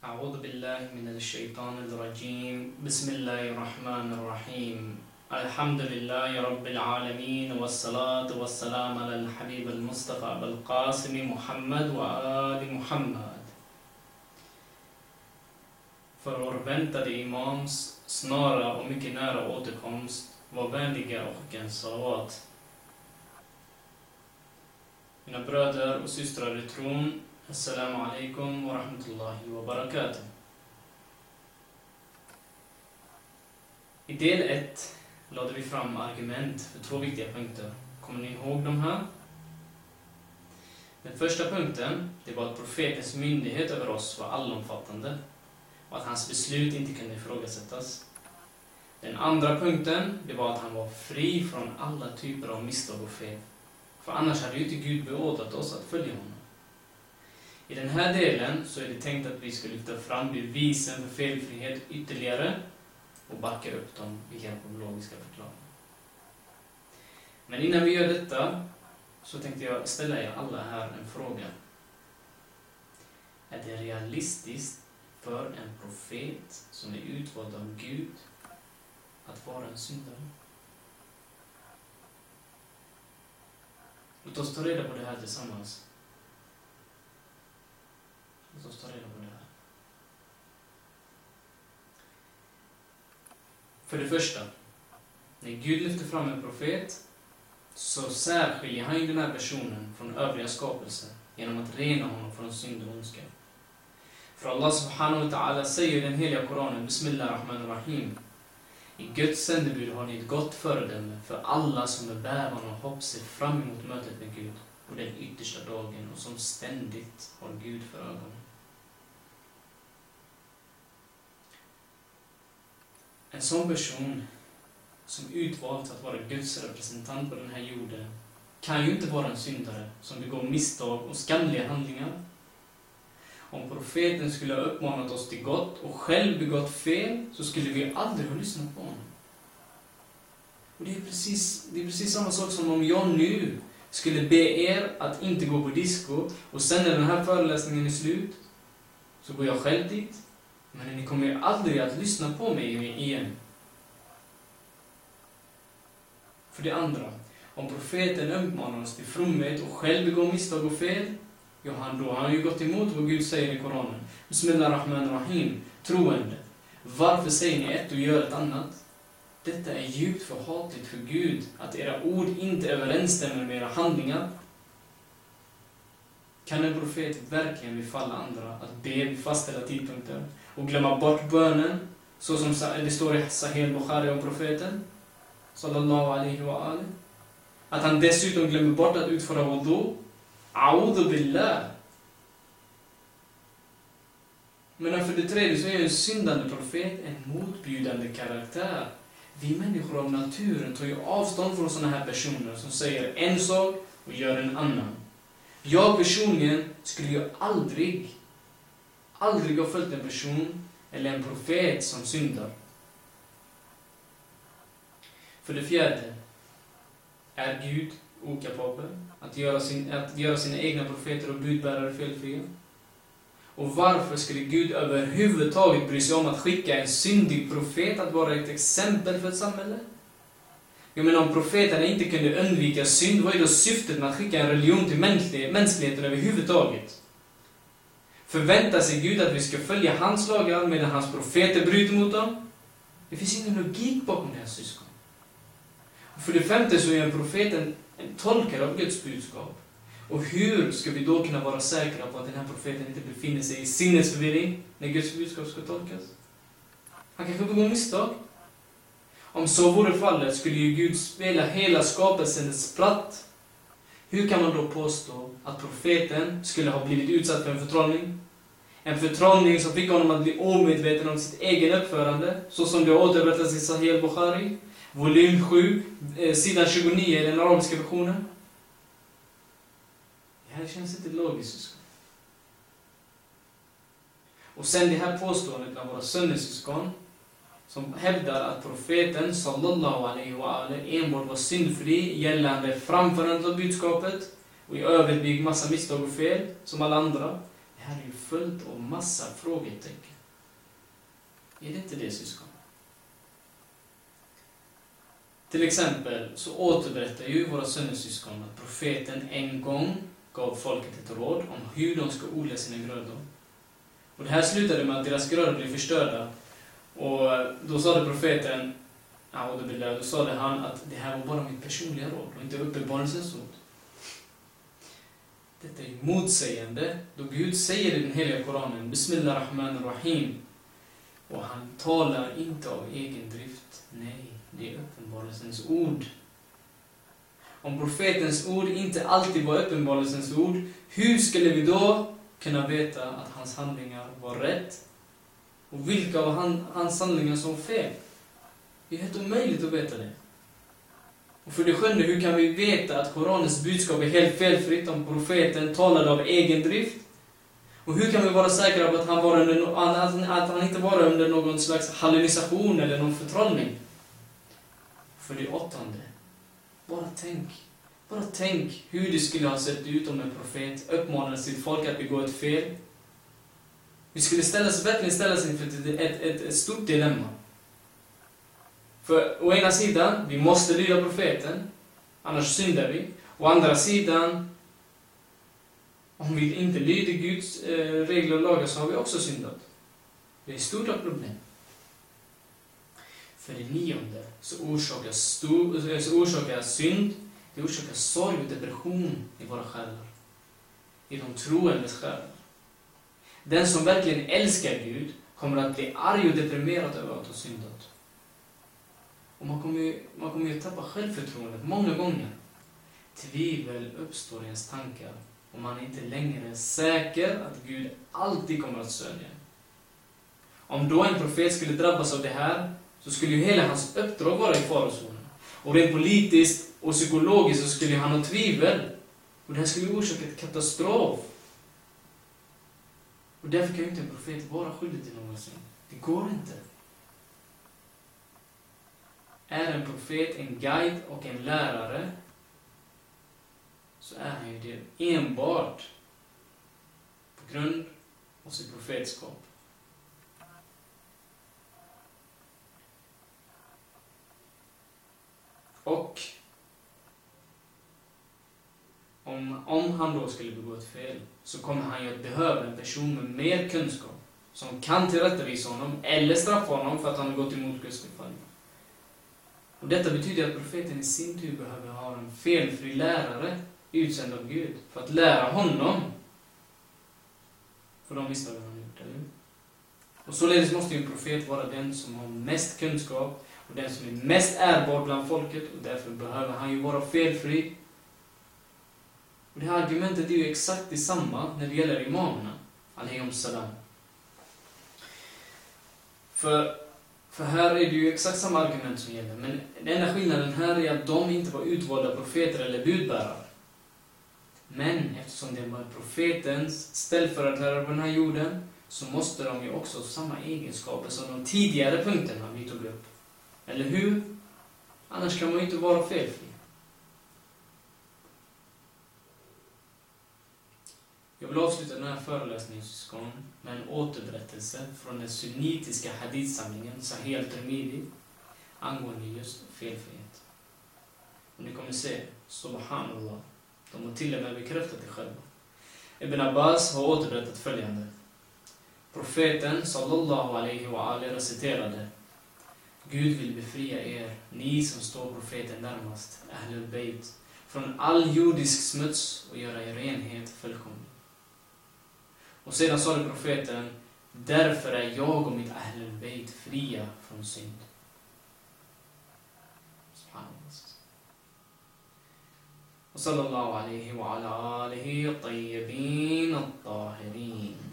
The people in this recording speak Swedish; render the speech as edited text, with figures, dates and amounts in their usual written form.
أعوذ بالله من الشيطان الرجيم بسم الله الرحمن الرحيم الحمد لله رب العالمين والصلاة والسلام على الحبيب المصطفى أبو القاسم محمد وآل محمد. För vår väntade imams snara och mycket nära återkomst var vänliga och skicka en salawat. Mina bröder och systrar i tron, assalamu alaikum wa rahmatullahi wa barakatuh. I del 1 lade vi fram argument för 2 viktiga punkter. Kommer ni ihåg de här? Den första punkten, det var att profetens myndighet över oss var allomfattande och att hans beslut inte kunde ifrågasättas. Den andra punkten, det var att han var fri från alla typer av misstag och fel. För annars hade ju inte Gud beordrat oss att följa honom. I den här delen så är det tänkt att vi ska lyfta fram bevisen för felfrihet ytterligare och backa upp dem med hjälp av logiska förklaringar. Men innan vi gör detta så tänkte jag ställa er alla här en fråga. Är det realistiskt för en profet som är utvald av Gud att vara en syndare? Låt oss ta reda på det här tillsammans. Låt oss ta reda på det här. För det första, när Gud lyfter fram en profet så särskiljer han ju den här personen från övriga skapelser genom att rena honom från synd och ondska. För Allah subhanahu wa ta'ala säger i den heliga Koranen, Bismillahirrahmanirrahim: i Guds sändebud har ni ett gott föredöme för alla som med bävan och hopp ser fram emot mötet med Gud på den yttersta dagen och som ständigt har Gud för ögonen. En sån person som utvalts att vara Guds representant på den här jorden kan ju inte vara en syndare som begår misstag och skamliga handlingar. Om profeten skulle ha uppmanat oss till gott och själv begått fel så skulle vi aldrig ha lyssnat på honom. Och det är precis samma sak som om jag nu skulle be er att inte gå på disco och sen när den här föreläsningen är slut så går jag själv dit. Men ni kommer ju aldrig att lyssna på mig igen. För det andra, om profeten uppmanar oss till fromhet och själv begår misstag och fel, då har han ju gått emot vad Gud säger i Koranen. Bismillahirrahmanirrahim, troende. Varför säger ni ett och gör ett annat? Detta är djupt förhatligt för Gud, att era ord inte överensstämmer med era handlingar. Kan en profet verkligen befalla andra att be vid fastställda tidpunkter och glömma bort bönen, så som det står i Sahih Bukhari om profeten sallallahu alaihi wa alihi, att han dessutom glömmer bort att utföra wudu? A'udhu billah. Men för det tredje så är en syndande profet en motbjudande karaktär. Vi människor av naturen tar ju avstånd från sådana här personer som säger en sak och gör en annan. Jag personligen skulle ju aldrig ha följt en person eller en profet som syndar. För det fjärde, är Gud okapabel att göra sina egna profeter och budbärare felfria? Och varför skulle Gud överhuvudtaget bry sig om att skicka en syndig profet att vara ett exempel för ett samhälle? Jag menar, om profeterna inte kunde undvika synd, vad är då syftet med att skicka en religion till mänskligheten överhuvudtaget? Förväntar sig Gud att vi ska följa hans lagar medan hans profeter bryter mot dem? Det finns ingen logik bakom det här, syskon. För det femte så är en profet en tolkare av Guds budskap. Och hur ska vi då kunna vara säkra på att den här profeten inte befinner sig i sinnesförvirring när Guds budskap ska tolkas? Han kanske begår misstag. Om så vore fallet skulle ju Gud spela hela skapelsen ett spratt. Hur kan man då påstå att profeten skulle ha blivit utsatt för en förtrollning? En förtrollning som fick honom att bli omedveten om sitt egen uppförande, så som det återberättas i Sahih Bukhari, volym 7, sidan 29 i den arabiska versionen. Det här känns inte logiskt. Och sen det här påståendet bland våra söndersyskon som hävdar att profeten sallallahu alaihi wa alihi enbart var syndfri gällande framförandet av budskapet och i övrigt begick massa misstag och fel som alla andra. Det här är ju fullt av massa frågetecken. Är det inte det, syskon? Till exempel så återberättar ju våra söndersyskon att profeten en gång gav folket ett råd om hur de ska odla sina grödor. Och det här slutade med att deras grödor blev förstörda. Och då sa profeten, då sa han att det här var bara mitt personliga råd och inte uppenbarelsens ord. Detta är motsägande då Gud säger i den heliga Koranen Bismillahirrahmanirrahim, och han talar inte av egen drift. Nej, det är uppenbarelsens ord. Om profetens ord inte alltid var uppenbarelsens ord, hur skulle vi då kunna veta att hans handlingar var rätt och vilka av hans handlingar som var fel? Det är helt omöjligt att veta det. Och för det sjunde, hur kan vi veta att Koranens budskap är helt felfritt om profeten talade av egen drift? Och hur kan vi vara säkra på att han inte var under någon slags hallucination eller någon förtrollning? För det åttonde, bara tänk hur det skulle ha sett ut om en profet uppmanade sitt folk att begå ett fel. Vi skulle verkligen ställas inför ett stort dilemma. För å ena sidan, vi måste lyda profeten, annars syndar vi. Å andra sidan, om vi inte lyder Guds regler och lagar så har vi också syndat. Det är ett stort problem. För det nionde så orsakar synd, det orsakar sorg och depression i våra själar. I de troendes själar. Den som verkligen älskar Gud kommer att bli arg och deprimerad över att ha syndat. Och man kommer ju tappa självförtroendet många gånger. Tvivel uppstår i ens tankar och man är inte längre säker att Gud alltid kommer att stödja. Om då en profet skulle drabbas av det här, så skulle ju hela hans uppdrag vara i farozonen. Och rent politiskt och psykologiskt så skulle han ha tvivel. Och det här skulle orsaka ett katastrof. Och därför kan ju inte en profet vara skyldig till någonsin. Det går inte. Är en profet en guide och en lärare, så är han ju det enbart på grund av sitt profetskap. Och om han då skulle begå ett fel, så kommer han ju att behöva en person med mer kunskap som kan tillrättavisa honom eller straffa honom för att han har gått emot Guds befallning. Och detta betyder att profeten i sin tur behöver ha en felfri lärare utsänd av Gud för att lära honom för de misstag han har gjort, eller hur? Och således måste ju en profet vara den som har mest kunskap och den som är mest ärbar bland folket, och därför behöver han ju vara felfri. Och det här argumentet är ju exakt detsamma när det gäller imamerna, alayhim salam. För här är det ju exakt samma argument som gäller, men den enda skillnaden här är att de inte var utvalda profeter eller budbärare. Men eftersom det var profetens ställföreträdare på den här jorden, så måste de ju också ha samma egenskaper som de tidigare punkterna vi tog upp. Eller hur? Annars kan man ju inte vara felfri. Jag vill avsluta den här föreläsningen, syskon, med en återberättelse från den sunnitiska hadithsamlingen Sahih al-Tirmidhi angående just felfrihet. Och ni kommer se, subhanallah, de har till och med bekräftat det själva. Ibn Abbas har återberättat följande. Profeten sallallahu alaihi wa alihi reciterade: Gud vill befria er, ni som står profeten närmast, Ahlul Bayt, från all jordisk smuts och göra er renhet fullkomlig. Och sedan sa profeten: därför är jag och mitt Ahlul Bayt fria från synd. Subhanallah. Och sallallahu alaihi wa ala alihi tayyibin at-tahirin.